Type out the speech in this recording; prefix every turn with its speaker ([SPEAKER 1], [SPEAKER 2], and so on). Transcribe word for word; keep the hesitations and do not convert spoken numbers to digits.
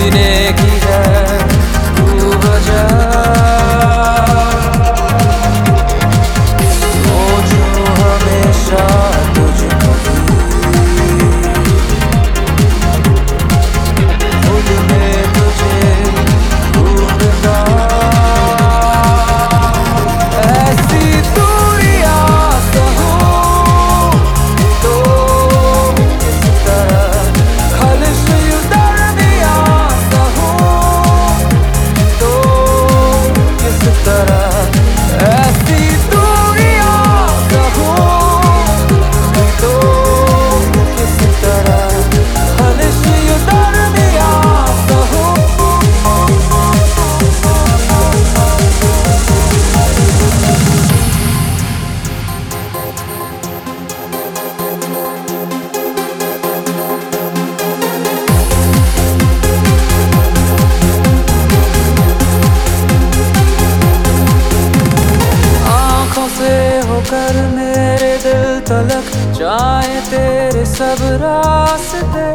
[SPEAKER 1] जीने की है तू वजह। सोचूं हमेशा तुझको खुद में तुझे ढूंढना। ऐसी दूरियां सहूं तो किस तरह, खलिश दर्दियां सहूं तो किस तरह। ऐसी दूरियां सहूं तो किस तरह, खलिश दर्दियां सहूं। आँखों से होकर मेरे दिल तलक जाए तेरे सब रास्ते।